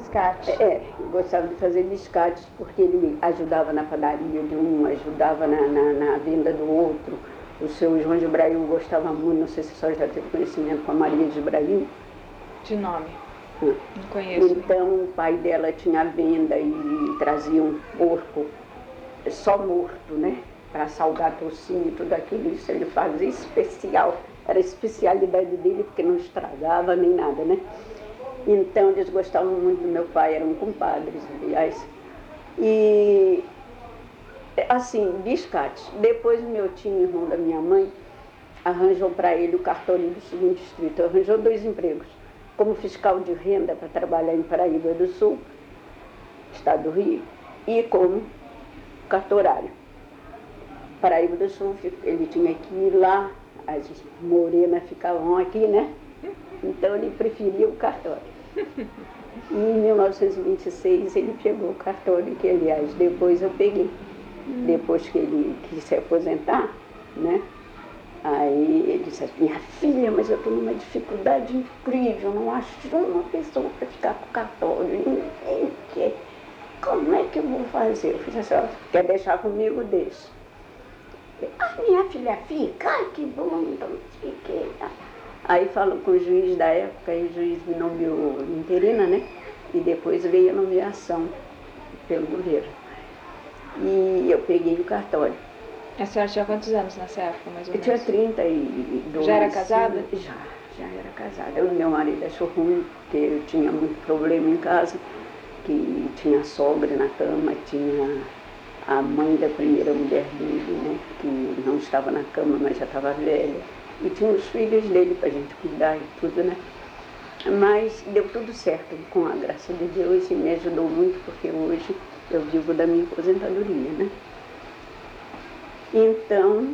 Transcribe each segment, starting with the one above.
biscate. Gostava de fazer biscates porque ele ajudava na padaria de um, ajudava na venda do outro. O seu João de Braiu gostava muito, não sei se a senhora já teve conhecimento com a Maria de Braiu. De nome. Não conheço. Então o pai dela tinha venda e trazia um porco só morto, né? Para salgar tocinho e tudo aquilo, isso ele fazia especial. Era a especialidade dele, porque não estragava nem nada, né? Então eles gostavam muito do meu pai, eram compadres, aliás. E assim, biscates. Depois o meu tio, irmão da minha mãe, arranjou para ele o cartório do segundo distrito. Arranjou 2 empregos. Como fiscal de renda para trabalhar em Paraíba do Sul, estado do Rio, e como cartorário. Paraíba do Sul, ele tinha que ir lá, as morenas ficavam aqui, né? Então ele preferia o cartório. E em 1926 ele pegou o cartório, que aliás depois eu peguei. Depois que ele quis se aposentar, né? Aí ele disse assim, minha filha, mas eu estou numa dificuldade incrível, não acho uma pessoa para ficar com o cartório, ninguém quer. Como é que eu vou fazer? Eu fiz assim, quer deixar comigo, deixa. Minha filha fica, ai que bom, então não sei o que. Aí falou com o juiz da época, e o juiz me nomeou interina, né? E depois veio a nomeação pelo governo. E eu peguei o cartório. A senhora tinha quantos anos nessa época, mais ou menos? Eu tinha 32. Já era casada? Já era casada. O meu marido achou ruim, porque eu tinha muito problema em casa, que tinha sogra na cama, tinha a mãe da primeira mulher dele, né, que não estava na cama, mas já estava velha. E tinha os filhos dele para a gente cuidar e tudo, né? Mas deu tudo certo, com a graça de Deus, e me ajudou muito, porque hoje eu vivo da minha aposentadoria, né? Então,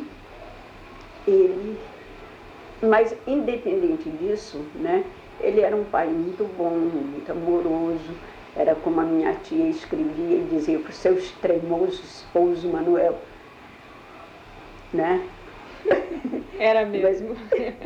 mas independente disso, né, ele era um pai muito bom, muito amoroso, era como a minha tia escrevia e dizia para o seu extremoso esposo Manuel, né? Era mesmo.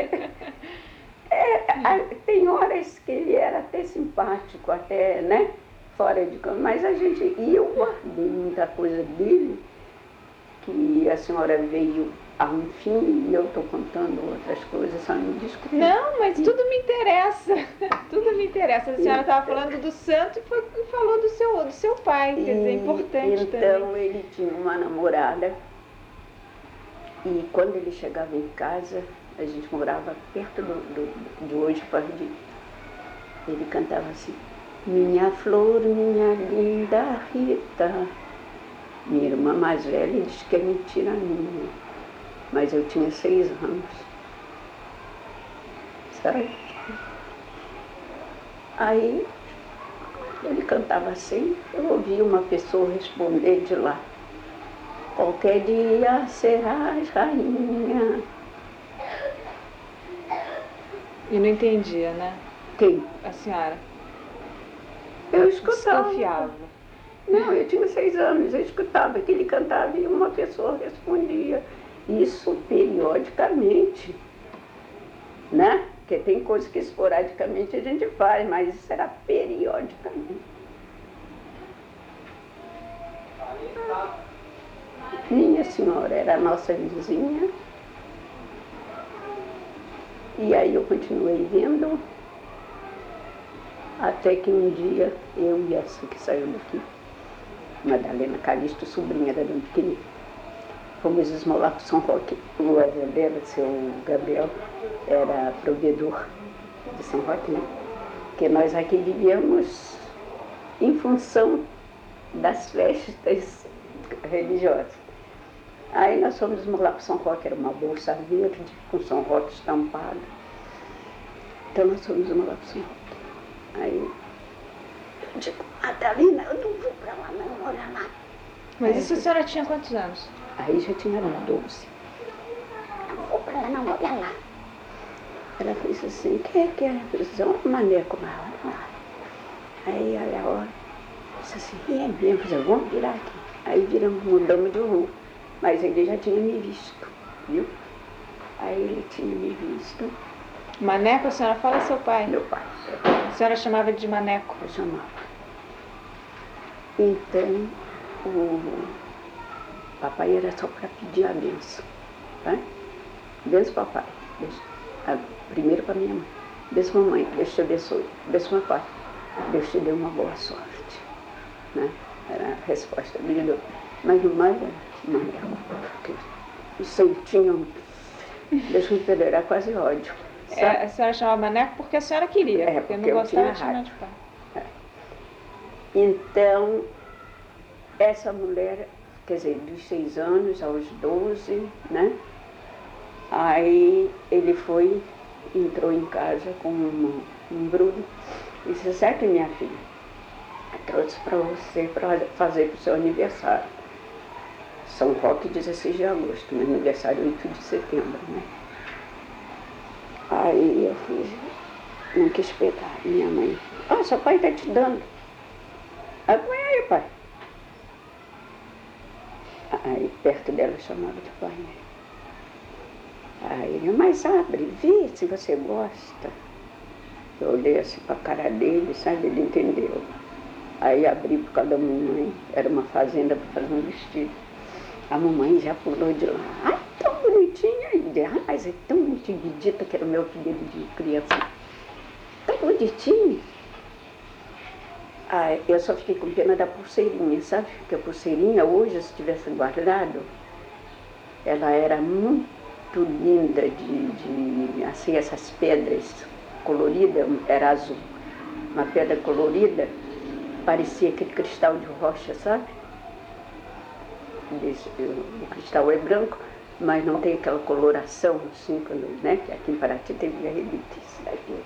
Tem horas que ele era até simpático, até, né, fora de campo, mas e eu guardei muita coisa dele, que a senhora veio a um fim e eu estou contando outras coisas, só me desculpe. Não, mas tudo me interessa, tudo me interessa. A senhora estava falando do santo e falou do seu pai, quer dizer, é importante então, também. Então ele tinha uma namorada e quando ele chegava em casa, a gente morava perto de hoje, Pardi. Ele cantava assim, minha flor, minha linda Rita. Minha irmã mais velha diz que é mentira minha, mas eu tinha 6 anos. Sabe? Aí ele cantava assim, eu ouvi uma pessoa responder de lá, qualquer dia serás rainha. E não entendia, né? Quem? A senhora. Eu escutava. Desconfiava. Não, eu tinha 6 anos, eu escutava que ele cantava e uma pessoa respondia. Isso periodicamente, né? Porque tem coisas que esporadicamente a gente faz, mas isso era periodicamente. Minha senhora era a nossa vizinha. E aí eu continuei vendo, até que um dia eu e essa que saiu daqui, Madalena Calixto, sobrinha da Dona Pequenina, fomos esmolar para São Roque. O avô dela, seu Gabriel, era provedor de São Roque, né? Porque nós aqui vivíamos em função das festas religiosas. Aí nós fomos esmolar para São Roque, era uma bolsa verde com São Roque estampado. Então nós fomos esmolar para São Roque. Aí eu digo, Madalena, eu não vou para lá não, olha lá. Mas isso a senhora tinha quantos anos? Aí já tinha 12. Não vou para lá não, olha lá. Ela fez assim, o que é? Eu disse, olha o maneco, mas olha lá. Aí ela disse assim, é mesmo, eu vamos virar aqui. Aí viramos, mudamos de rua. Mas ele já tinha me visto, viu? Aí ele tinha me visto. Maneco, a senhora fala seu pai? Meu pai. A senhora chamava ele de Maneco? Eu chamava. Então, o papai era só para pedir a bênção, tá? Benção, papai. Primeiro para minha mãe. Benção, mamãe. Deus te abençoe. Benção, papai. Deus te dê uma boa sorte. Né? Era a resposta dele. Mas no mais, porque o santinho, deixa eu entender, era quase ódio. A senhora chamava Maneco porque a senhora queria, porque não gostava de chamar de pai. Então, essa mulher, quer dizer, dos 6 anos aos 12, né? Aí ele entrou em casa com um brudo e disse, certo, minha filha, trouxe para você para fazer para o seu aniversário. São Roque, 16 de agosto, meu aniversário 8 de setembro, né? Aí eu fiz, não quis pegar, minha mãe, seu pai está te dando. Põe aí, pai. Aí perto dela eu chamava de pai, né? Aí ele, mas abre, vê se você gosta. Eu olhei assim para a cara dele, sabe, ele entendeu. Aí abri por causa da mamãe, era uma fazenda para fazer um vestido. A mamãe já pulou de lá, ai, tão bonitinha. E mas é tão bonitinha, que era o meu apelido de criança. Tão bonitinho. Eu só fiquei com pena da pulseirinha, sabe? Porque a pulseirinha, hoje, se tivesse guardado, ela era muito linda, assim, essas pedras coloridas, era azul. Uma pedra colorida, parecia aquele cristal de rocha, sabe? O cristal é branco, mas não tem aquela coloração, assim, quando, né? Que aqui em Paraty teve a relíquia, isso daqui.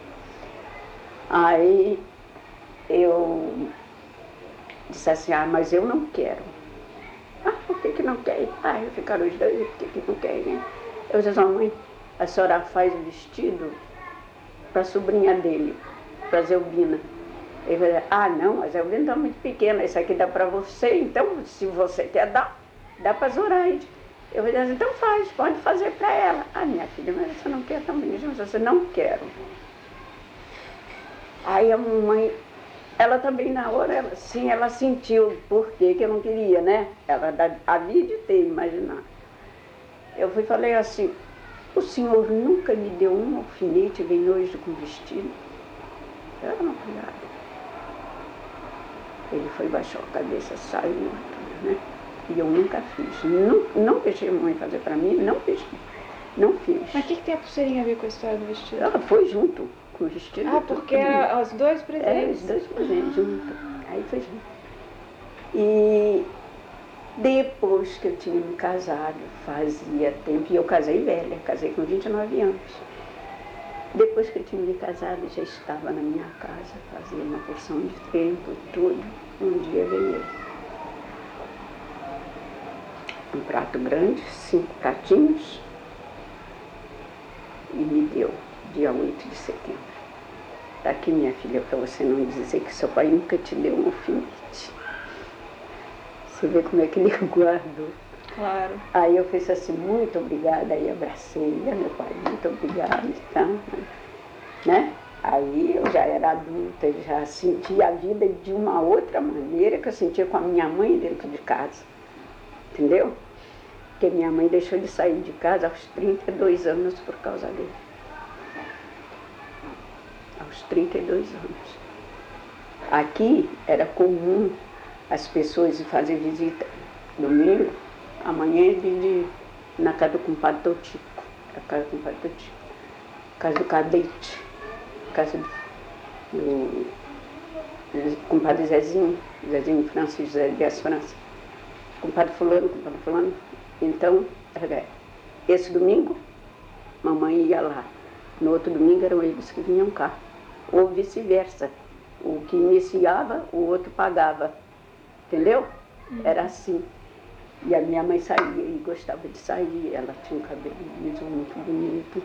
Aí eu disse assim, mas eu não quero. Por que não quer? Ficaram os dois, por que não querem? Eu disse, mãe, a senhora faz o vestido para a sobrinha dele, para a Zelbina. Ele falou, não, a Zelbina está muito pequena, isso aqui dá para você, então, se você quer dar, dá para a Zoraide. Eu falei, então pode fazer para ela. Minha filha, mas você não quer também? Você não quero. Aí a mamãe, ela também na hora, ela sentiu por que eu não queria, né? Ela havia de ter, imaginar. Eu falei assim, o senhor nunca me deu um alfinete, vem hoje com vestido? Ela não cuidava. Ele baixou a cabeça, saiu, né? E eu nunca fiz. Não deixei a mãe fazer para mim, não fiz. Mas o que tem a pulseirinha a ver com a história do vestido? Ela foi junto com o vestido. Porque os dois presentes. Os dois presentes junto. Aí foi junto. E depois que eu tinha me casado, fazia tempo, e eu casei velha, casei com 29 anos. Depois que eu tinha me casado, já estava na minha casa, fazia uma porção de tempo, tudo. Um dia veio ele. Um prato grande, 5 pratinhos, e me deu, dia 8 de setembro. Está aqui, minha filha, para você não dizer que seu pai nunca te deu um alfinete. Você vê como é que ele guardou. Claro. Aí eu fiz assim, muito obrigada, aí abracei, meu pai, muito obrigada, então, né? Aí eu já era adulta, já sentia a vida de uma outra maneira que eu sentia com a minha mãe dentro de casa, entendeu? Porque minha mãe deixou de sair de casa aos 32 anos por causa dele. Aos 32 anos. Aqui era comum as pessoas fazer visita domingo, amanhã na casa do compadre Totico, casa do Cadete, casa do compadre Zezinho Francisco, Zé Dias França, compadre fulano. Então, esse domingo, mamãe ia lá. No outro domingo eram eles que vinham cá. Ou vice-versa. O que iniciava, o outro pagava. Entendeu? Era assim. E a minha mãe saía e gostava de sair. Ela tinha um cabelo liso muito bonito.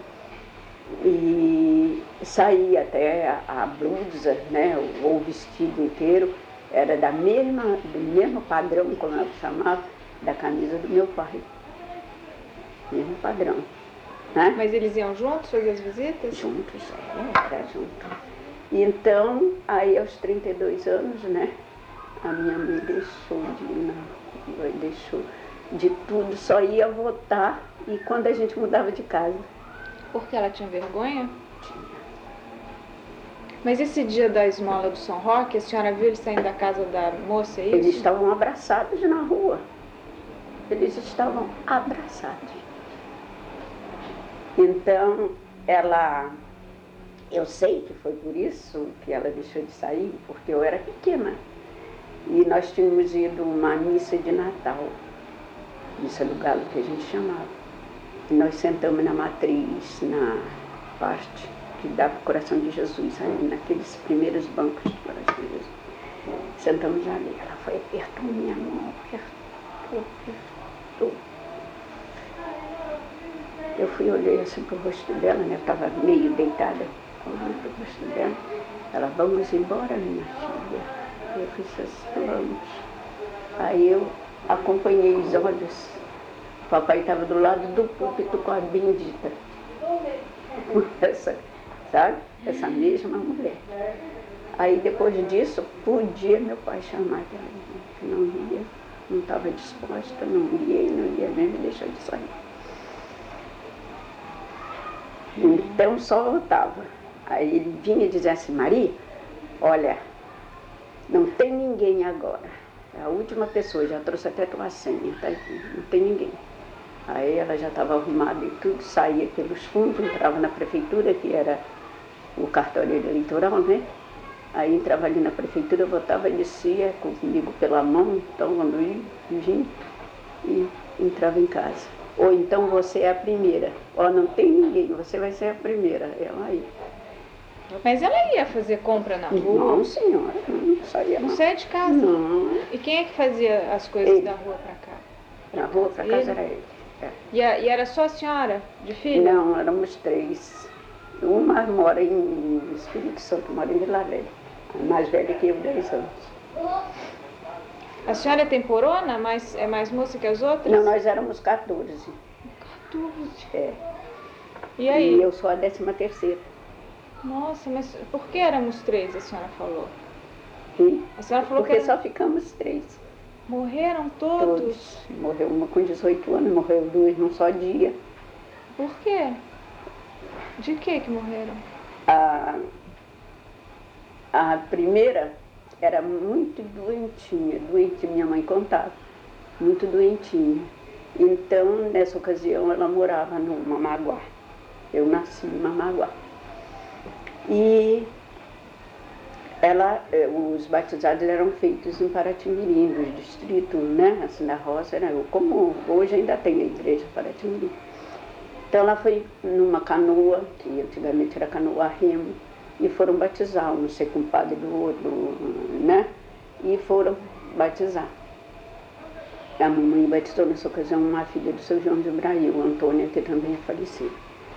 E saía até a blusa, né? Ou o vestido inteiro. Era do mesmo padrão, como ela chamava, da camisa do meu pai. Mesmo padrão. Né? Mas eles iam juntos fazer as visitas? Juntos, era junto. Então, aí aos 32 anos, né? A minha mãe deixou de ir na rua, deixou de tudo, só ia votar e quando a gente mudava de casa. Porque ela tinha vergonha? Mas esse dia da esmola do São Roque, a senhora viu eles saindo da casa da moça, é isso? Eles estavam abraçados na rua. Eles estavam abraçados. Então, eu sei que foi por isso que ela deixou de sair, porque eu era pequena. E nós tínhamos ido a uma missa de Natal, missa do Galo que a gente chamava. E nós sentamos na matriz, na parte que dá para o coração de Jesus, ali naqueles primeiros bancos do coração de Jesus. Sentamos ali, ela foi, apertou minha mão, apertou. Eu fui, olhei assim para o rosto dela, né? Eu estava meio deitada, olhei para o rosto dela. Ela, vamos embora, minha filha. Eu disse assim, vamos. Aí eu acompanhei os olhos. O papai estava do lado do púlpito com a bendita. Sabe? Essa mesma mulher. Aí depois disso, podia meu pai chamar ela. Não ia, não estava disposta, não ia mesmo deixar de sair. Então só voltava. Aí ele vinha e dizia assim, Maria, olha, não tem ninguém agora. É a última pessoa, já trouxe até tua senha, tá aqui, não tem ninguém. Aí ela já estava arrumada e tudo, saía pelos fundos, entrava na prefeitura, que era o cartório eleitoral, né? Aí entrava ali na prefeitura, voltava e descia comigo pela mão, então quando ia, vinha e entrava em casa. Ou então você é a primeira. Ó, não tem ninguém, você vai ser a primeira. Ela aí. Mas ela ia fazer compra na rua? Não, senhora, não saía. Não saía de casa? Não. E quem é que fazia as coisas Ele. da rua pra cá? Na rua pra casa era ele. É. E era só a senhora, de filha? Não, éramos 3. Uma mora em Espírito Santo, mora em Vila Velha. A mais velha que eu, 10 anos. A senhora é temporona? É mais moça que as outras? Não, nós éramos 14. 14. É. E aí? E eu sou a 13ª. Nossa, mas por que éramos 3, a senhora falou? E? A senhora falou Porque que só ficamos 3. morreram todos? Morreu uma com 18 anos, morreu 2 num só dia. Por quê? De que morreram? A primeira era muito doentinha, minha mãe contava, muito doentinha. Então, nessa ocasião, ela morava no Mamaguá. Eu nasci em Mamaguá. E os batizados eram feitos em Paraty-Mirim, no distrito, né? Assim, na roça, né? Como hoje ainda tem a igreja Paraty-Mirim. Então ela foi numa canoa, que antigamente era canoa a remo, e foram batizar, um não sei com o padre do outro, né? E foram batizar. A mamãe batizou nessa ocasião uma filha do seu João de Brasil, Antônia, que também é falecida.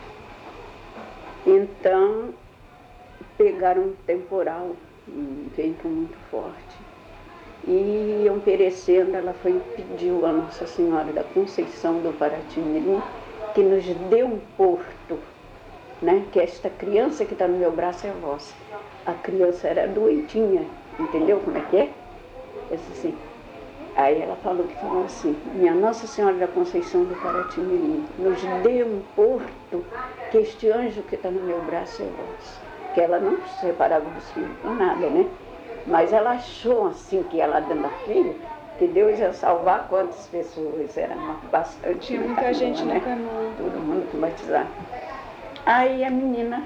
Então, pegaram um temporal, um vento muito forte, e iam perecendo. Ela foi e pediu a Nossa Senhora da Conceição do Paraty-Mirim que nos dê um porto, né? Que esta criança que está no meu braço é vossa. A criança era doentinha, entendeu como é que é? Assim. Aí ela falou assim, minha Nossa Senhora da Conceição do Paraty-Mirim, nos dê um porto, que este anjo que está no meu braço é vosso. Que ela não se separava dos filhos com nada, né? Mas ela achou assim, que ela dando a filha, que Deus ia salvar quantas pessoas, era bastante. Tinha muita canoa, gente né? na canoa. Todo mundo batizado. Aí a menina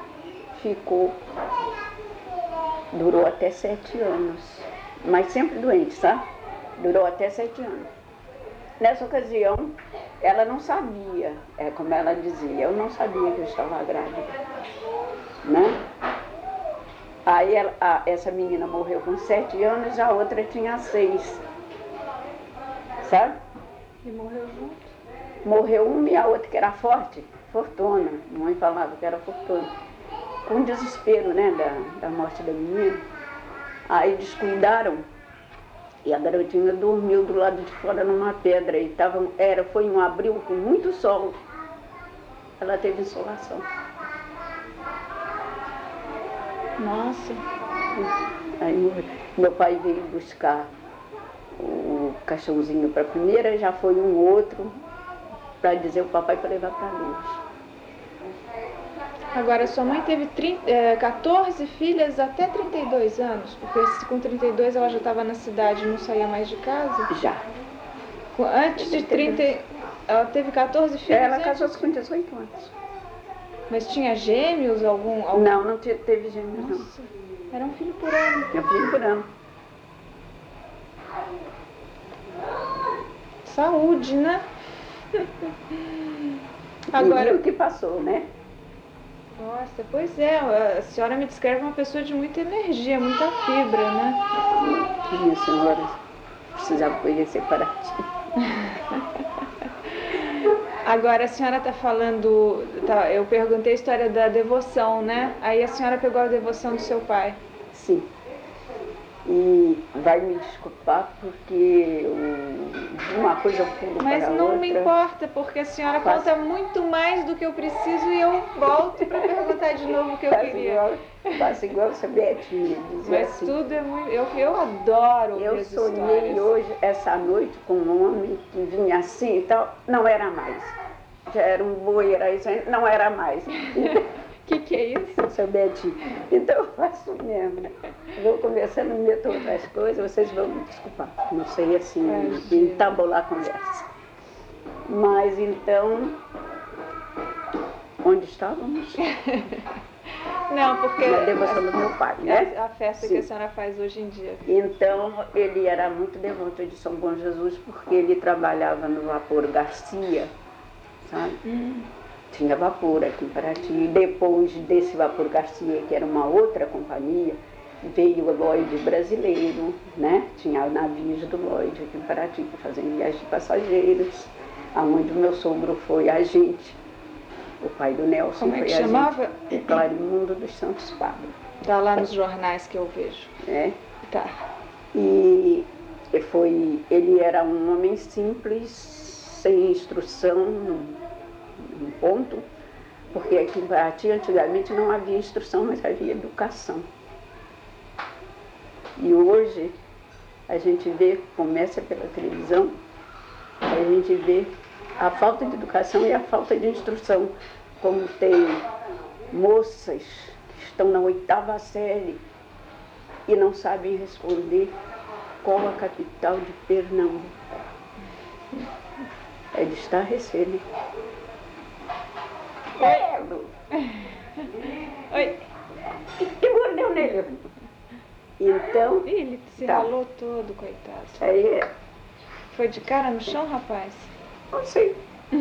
durou até 7 anos, mas sempre doente, sabe? Durou até 7 anos. Nessa ocasião, ela não sabia, como ela dizia, eu não sabia que eu estava grávida, né? Aí essa menina morreu com 7 anos, a outra tinha 6, sabe? E morreu junto? Morreu uma e a outra que era forte, Fortuna, a mãe falava que era Fortuna. Com desespero, né, da morte da menina. Aí descuidaram. E a garotinha dormiu do lado de fora numa pedra. E foi um abril com muito sol. Ela teve insolação. Nossa. Aí meu pai veio buscar o caixãozinho para a primeira, já foi um outro para dizer o papai para levar para Deus. Agora, sua mãe teve 14 filhas até 32 anos, porque com 32 ela já estava na cidade e não saía mais de casa? Já. Antes de 30, ela teve 14 filhos? Ela casou-se com 18 anos. Mas tinha gêmeos? Algum... Não teve gêmeos. Nossa, era um filho por ano. Um filho por ano. Saúde, né? Agora... E o que passou, né? Nossa, pois é, a senhora me descreve uma pessoa de muita energia, muita fibra, né? Minha senhora, precisava conhecer Paraty. Agora a senhora está falando, eu perguntei a história da devoção, né? Aí a senhora pegou a devoção do seu pai. Sim. E vai me desculpar porque de uma coisa eu pulo para outra. Mas não me importa, porque a senhora conta muito mais do que eu preciso e eu volto para perguntar de novo o que eu queria. Faço igual essa Betinha. Mas assim, tudo é muito... Eu adoro ouvir as histórias. Eu sonhei hoje, essa noite, com um homem que vinha assim e tal, não era mais. Já era um boi, era isso, não era mais. Que é isso? Seu Betinho. Então eu faço mesmo. Vou conversando, meto outras coisas, vocês vão me desculpar. Não sei assim, entabular a conversa. Mas então, onde estávamos? Não, porque... Na devoção do meu pai, né? A festa que a senhora faz hoje em dia. Então, ele era muito devoto de São Bom Jesus, porque ele trabalhava no Vapor Garcia, sabe? Tinha vapor aqui em Paraty. Depois desse Vapor Garcia, que era uma outra companhia, veio o Lloyd brasileiro, né? Tinha navios do Lloyd aqui em Paraty, que faziam viagens de passageiros, aonde o meu sogro foi agente, o pai do Nelson. Como é que chamava? O Clarimundo dos Santos Padres. Tá lá nos jornais que eu vejo. É. Tá. E ele era um homem simples, sem instrução, um ponto, porque aqui em Paraty antigamente não havia instrução, mas havia educação. E hoje a gente vê, começa pela televisão, a gente vê a falta de educação e a falta de instrução, como tem moças que estão na 8ª série e não sabem responder qual a capital de Pernambuco. É de estarrecer, né? Oi. Que mordeu nele? Então... Ele se ralou todo, coitado. Aí... Foi de cara no chão, rapaz? Não sei.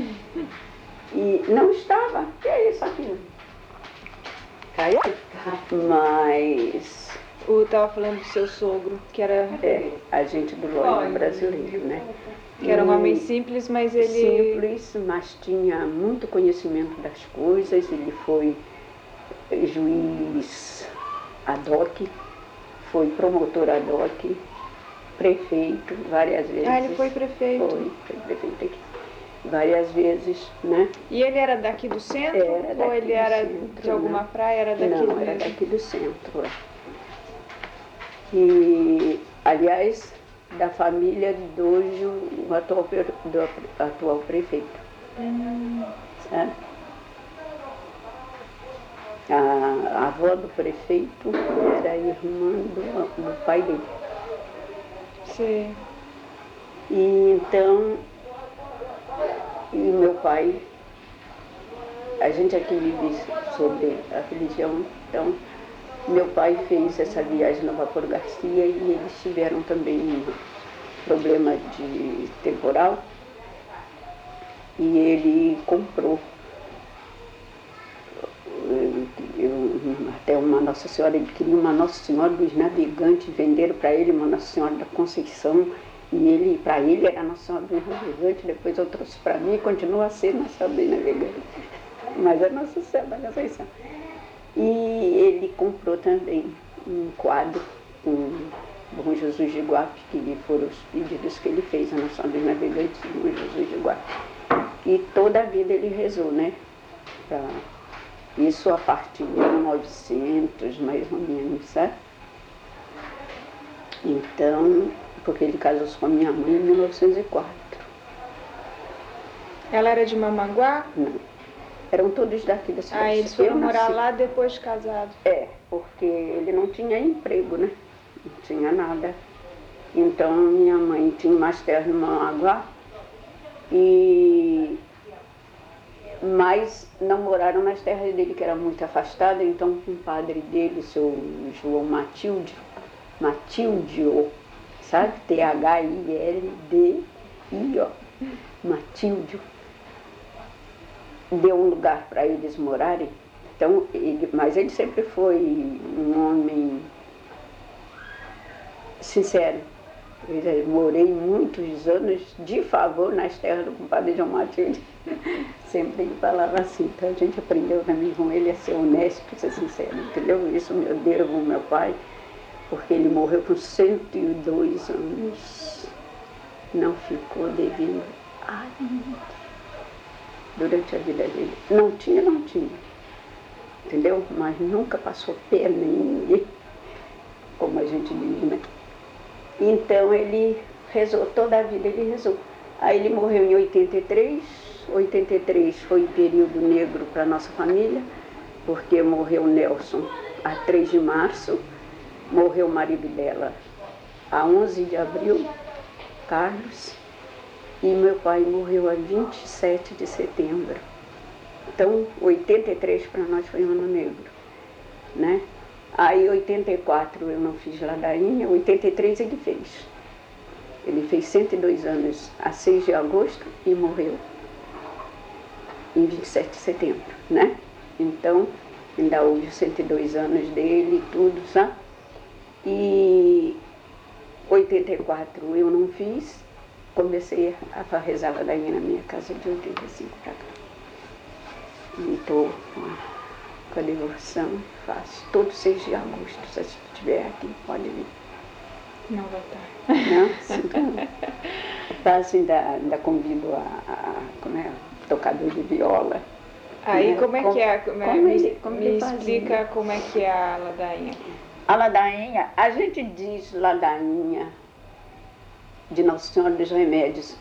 E não estava. Que é isso aqui? Caiu? Mas... Eu estava falando do seu sogro, que era... agente do Lloyd brasileiro, né? Que era um homem simples, mas ele... Simples, mas tinha muito conhecimento das coisas. Ele foi juiz ad hoc, foi promotor ad hoc, prefeito várias vezes. Ah, ele foi prefeito. Foi prefeito aqui várias vezes, né? E ele era daqui do centro? Era daqui ou ele era centro, de alguma praia? Era daqui Não, mesmo? era daqui do centro. E, aliás, da família de hoje, o atual prefeito. Sabe? A avó do prefeito era irmã do pai dele. Sim. E então, e meu pai, a gente aqui vive sobre a religião, então meu pai fez essa viagem no Vapor Garcia e eles tiveram também um problema de temporal e ele comprou até uma Nossa Senhora, ele queria uma Nossa Senhora dos Navegantes, venderam para ele uma Nossa Senhora da Conceição e para ele era Nossa Senhora dos Navegantes, depois eu trouxe para mim e continua a ser Nossa Senhora dos Navegantes, mas é Nossa Senhora da Conceição. E ele comprou também um quadro com Bom Jesus de Guape, que foram os pedidos que ele fez, a Nossa Senhora dos Navegantes e Bom Jesus de Guape. E toda a vida ele rezou, né? Isso a partir de 1900, mais ou menos, sabe? Então, porque ele casou-se com a minha mãe em 1904. Ela era de Mamanguá? Não. Eram todos daqui da cidade. Ah, eles foram morar lá depois de casados. É, porque ele não tinha emprego, né? Não tinha nada. Então, minha mãe tinha umas terras no Mamanguá, mas não moraram nas terras dele, que era muito afastada. Então, o padre dele, o seu João Matildio, sabe? Thildio, Matildio, deu um lugar para eles morarem. Então, mas ele sempre foi um homem sincero. Eu morei muitos anos de favor nas terras do compadre João Matilde. Sempre ele falava assim. Então a gente aprendeu também com ele a ser honesto, a ser sincero, entendeu? Isso eu devo ao meu pai, porque ele morreu com 102 anos. Não ficou devendo a ninguém durante a vida dele. Não tinha. Entendeu? Mas nunca passou pena em ninguém, como a gente diz, né? Então ele rezou, toda a vida ele rezou. Aí ele morreu em 83. 83 foi um período negro para a nossa família, porque morreu Nelson a 3 de março, morreu o marido dela a 11 de abril, Carlos, e meu pai morreu a 27 de setembro. Então, 83 para nós foi um ano negro, né? Aí, 84 eu não fiz ladainha, 83 ele fez. Ele fez 102 anos a 6 de agosto e morreu em 27 de setembro, né? Então, ainda houve os 102 anos dele e tudo, sabe? E 84 eu não fiz, comecei a rezar ladainha na minha casa de 85 para cá. E estou com a devoção, faço todo 6 de agosto, se você estiver aqui, pode vir. Não vai estar. Não? Sinto não. Faço, ainda convido como é, tocador de viola. Aí né? como é que é? Me fazia. explica como é que é a ladainha. A ladainha, a gente diz ladainha de Nossa Senhora dos Remédios,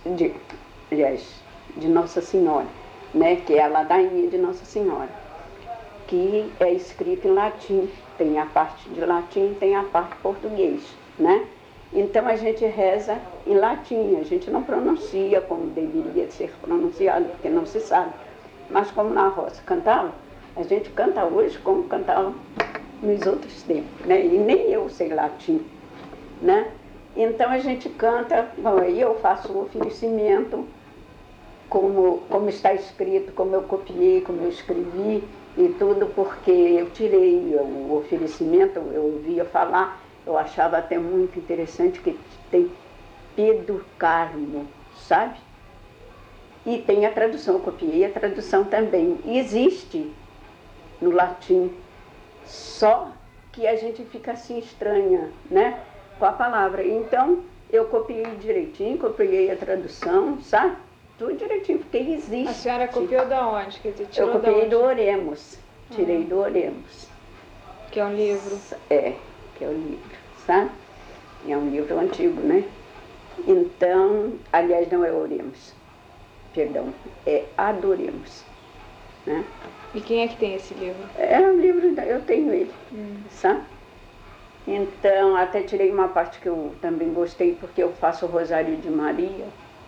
de Nossa Senhora, né? Que é a ladainha de Nossa Senhora, que é escrito em latim. Tem a parte de latim, tem a parte português, né? Então a gente reza em latim, a gente não pronuncia como deveria ser pronunciado, porque não se sabe. Mas como na roça cantava, a gente canta hoje como cantava nos outros tempos, né? E nem eu sei latim, né? Então a gente canta, aí eu faço o oferecimento, como está escrito, como eu copiei, como eu escrevi e tudo, porque eu tirei o oferecimento, eu ouvia falar, eu achava até muito interessante que tem Pedro Carmo, sabe? E tem a tradução, eu copiei a tradução também. E existe no latim, só que a gente fica assim estranha, né? Com a palavra. Então, eu copiei direitinho, copiei a tradução, sabe? Tudo direitinho, porque existe. A senhora copiou da onde? Quer dizer, tirou eu copiei da onde? do Oremos, tirei do Oremos. Que é um livro. É, que é o livro, sabe? É um livro antigo, né? Então, aliás, não é Oremos, perdão, é Adoremos, né? E quem é que tem esse livro? É um livro, eu tenho ele, sabe? Então, até tirei uma parte que eu também gostei, porque eu faço o Rosário de Maria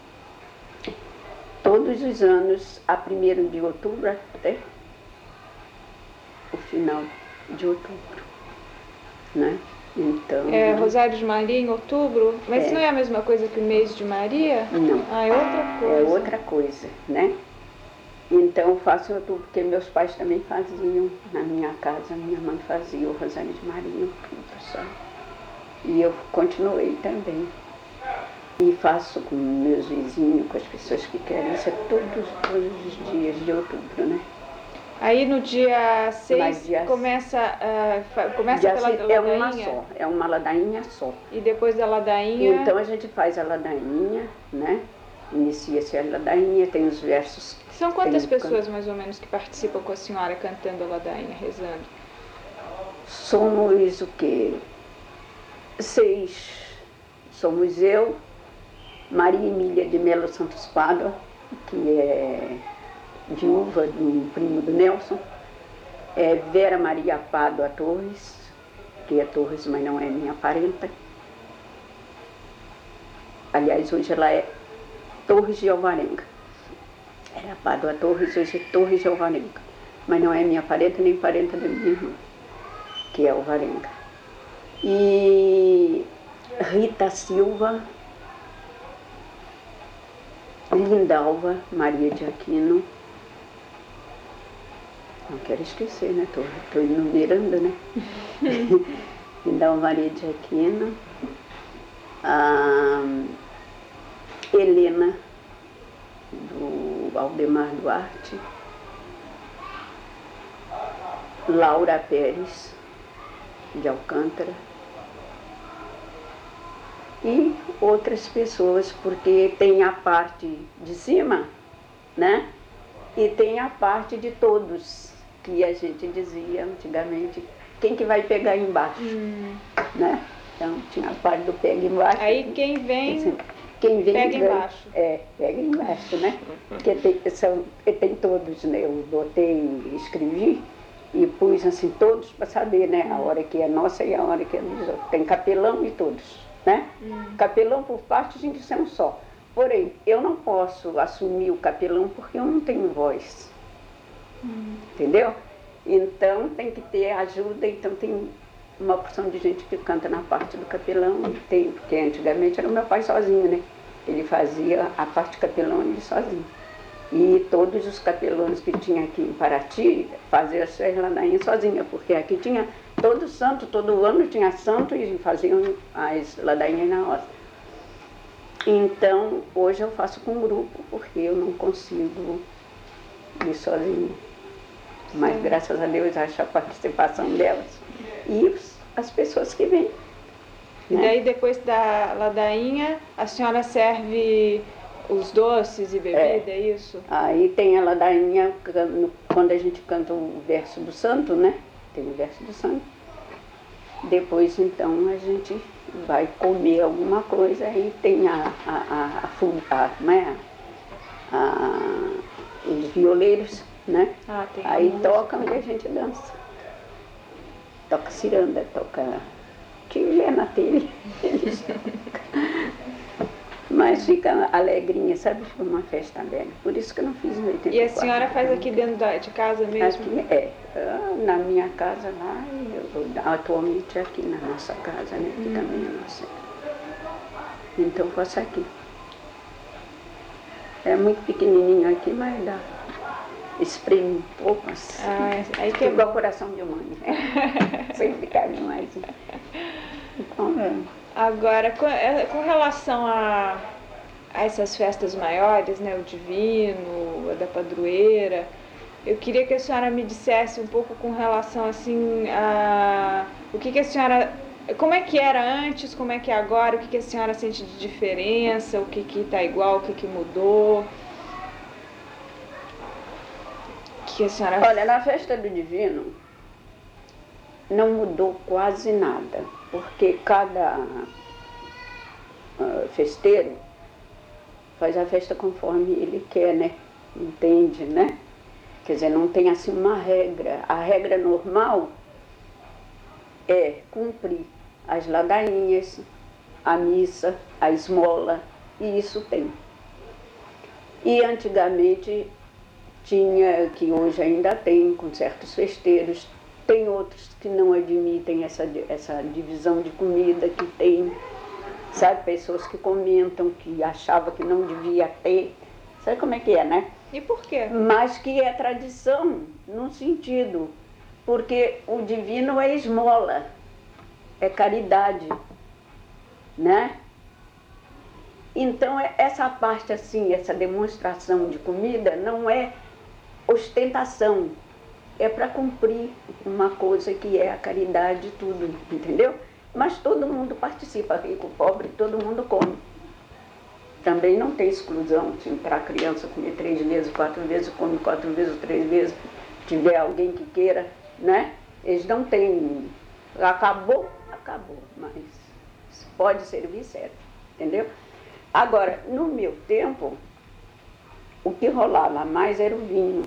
todos os anos, a 1º de outubro até o final de outubro, né? Então... É Rosário de Maria em outubro? Mas não é a mesma coisa que o mês de Maria? Não. Ah, é outra coisa. É outra coisa, né? Então eu faço em outubro, porque meus pais também faziam, na minha casa, minha mãe fazia o Rosário de Maria em outubro, sabe? E eu continuei também. E faço com meus vizinhos, com as pessoas que querem, isso é todos os dias de outubro, né? Aí no dia 6 dia começa dia pela 6 ladainha? é uma só, é uma ladainha só. E depois da ladainha? Então a gente faz a ladainha, né? Inicia-se a ladainha, tem os versos. São quantas pessoas mais ou menos que participam com a senhora cantando a ladainha, rezando? Somos o quê? 6 somos eu, Maria Emília de Melo Santos Pádua, que é viúva do primo do Nelson, Vera Maria Pádua Torres, que é Torres, mas não é minha parenta. Aliás, hoje ela é Torres de Alvarenga. Era Pádua Torres, hoje é Torres de Alvarenga. Mas não é minha parenta, nem parenta da minha irmã, que é Alvarenga. E Rita Silva, Lindalva Maria de Aquino. Não quero esquecer, né? Estou enumerando, né? Lindalva Maria de Aquino. Helena, do Aldemar Duarte. Laura Pérez, de Alcântara. E outras pessoas, porque tem a parte de cima, né? E tem a parte de todos, que a gente dizia antigamente, quem que vai pegar embaixo, né? Então tinha a parte do pega embaixo. Aí quem vem pega embaixo. Pega embaixo, né? Porque tem todos, né? Eu botei, escrevi e pus assim todos para saber, né? A hora que é nossa e a hora que é dos outros. Tem capelão e todos, né? Capelão por parte a gente é um só. Porém, eu não posso assumir o capelão porque eu não tenho voz. Entendeu? Então tem que ter ajuda, então tem uma porção de gente que canta na parte do capelão, porque antigamente era o meu pai sozinho, né? Ele fazia a parte capelão ele sozinho. E todos os capelões que tinha aqui em Paraty faziam as suas ladainhas sozinha, porque aqui tinha todo santo, todo ano tinha santo e faziam as ladainhas na roça. Então, hoje eu faço com um grupo, porque eu não consigo ir sozinha. Mas graças a Deus acho a participação delas e as pessoas que vêm. E daí depois da ladainha, a senhora serve os doces e bebida, é isso? Aí tem a ladainha, quando a gente canta o verso do santo, né? Tem o verso do santo. Depois então a gente vai comer alguma coisa e tem os violeiros, né? Tem aí tocam e a gente dança. Toca ciranda, toca que vê na telha. Mas fica alegrinha, sabe? Fica uma festa alegre. Por isso que eu não fiz em 84. E a senhora faz aqui dentro de casa mesmo? Aqui na minha casa lá, atualmente aqui na nossa casa, né? Que também é nossa. Então eu faço aqui. É muito pequenininho aqui, mas dá. Espreme um pouco assim. Aí que é igual coração de mãe. Sem ficar demais. Então, Agora, com relação a essas festas maiores, né, o Divino, a da Padroeira, eu queria que a senhora me dissesse um pouco com relação assim a o que a senhora, como é que era antes, como é que é agora, o que a senhora sente de diferença, o que está igual, o que mudou, que a senhora... Olha, na festa do Divino não mudou quase nada, porque cada festeiro faz a festa conforme ele quer, né? Entende, né? Quer dizer, não tem assim uma regra. A regra normal é cumprir as ladainhas, a missa, a esmola, e isso tem. E antigamente tinha, que hoje ainda tem, com certos festeiros, tem outros que não admitem essa divisão de comida que tem, sabe? Pessoas que comentam que achavam que não devia ter, sabe como é que é, né? E por quê? Mas que é tradição, num sentido, porque o divino é esmola, é caridade, né? Então essa parte assim, essa demonstração de comida não é ostentação, é para cumprir uma coisa que é a caridade e tudo, entendeu? Mas todo mundo participa, rico, pobre, todo mundo come. Também não tem exclusão, se entrar criança comer 3 vezes, 4 vezes, come 4 vezes, 3 vezes, tiver alguém que queira, né? Eles não têm, acabou, mas pode servir, serve, entendeu? Agora, no meu tempo, o que rolava mais era o vinho.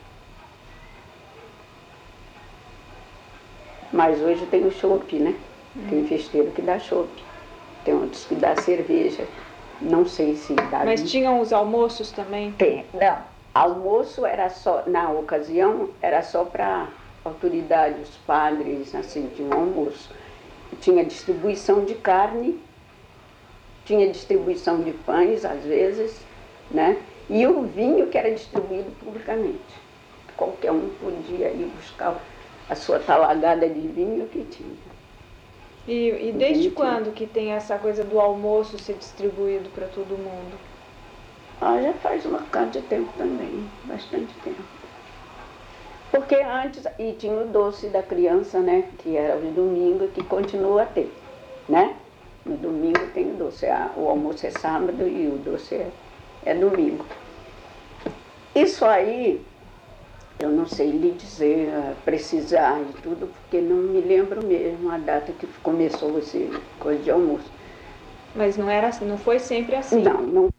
Mas hoje tem o chopp, né? Tem festeiro que dá chopp, tem outros que dá cerveja. Não sei se dá Mas vinho. tinham os almoços também? Tem, não. Almoço era só, na ocasião, era só para autoridade, os padres, assim, tinha um almoço. Tinha distribuição de carne, tinha distribuição de pães, às vezes, né? E o vinho que era distribuído publicamente. Qualquer um podia ir buscar a sua talagada de vinho que tinha. E desde quando que tem essa coisa do almoço ser distribuído para todo mundo? Ah, já faz um bocado de tempo também, bastante tempo. Porque antes, e tinha o doce da criança, né? Que era o domingo, que continua a ter, né? No domingo tem o doce, o almoço é sábado e o doce é domingo. Isso aí, eu não sei lhe dizer, precisar de tudo, porque não me lembro mesmo a data que começou esse coisa de almoço. Mas não foi sempre assim? Não